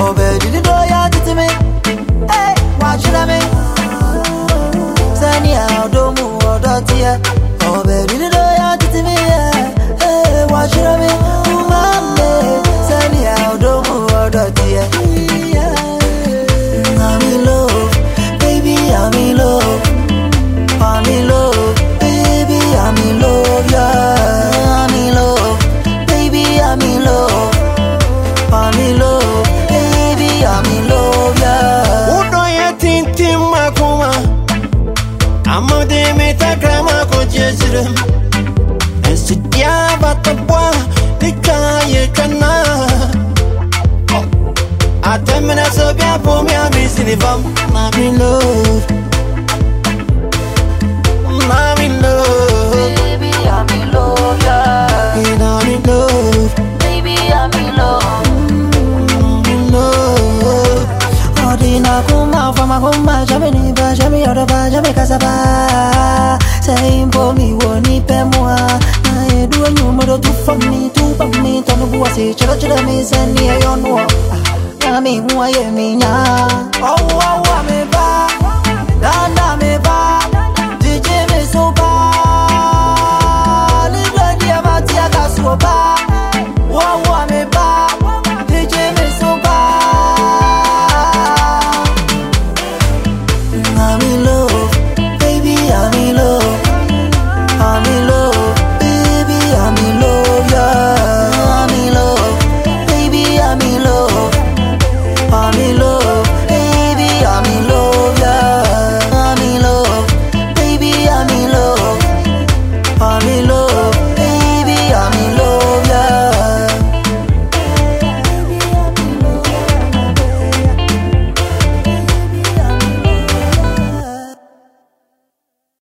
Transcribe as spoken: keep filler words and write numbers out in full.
Oh, baby, the door ya to me. Hey, watch it, I mean. Sanya, don't move, or don't ya. Oh, baby, the door ya to me. Hey, watch it, I mean. Mama, Sanya, don't move, or don't ya. I'm in love, baby, I'm in love. I'm in love, baby, I'm in love, yeah. I'm in love, baby, I'm in love. I'm in love, baby, I'm in love, yeah. Udo ya tinti makuma, amade meta grama ko jesirem. Esitia batabwa, dikaye kana. Atemena sobia pomi amisivam. I'm in love, I'm in love, baby, I'm in love, yeah. and I'm in love, Baby, I'm in love. I'm in love. Odina kuma fama kuma jamini ba jami yodoba jami kasaba. Say for me woni pemwa. Na edu anyumo do tu for me tu for me tonu buwa se chira chira me seni ayonwo. Na mi mu aye mi nya. Oh oh oh me ba. Na na me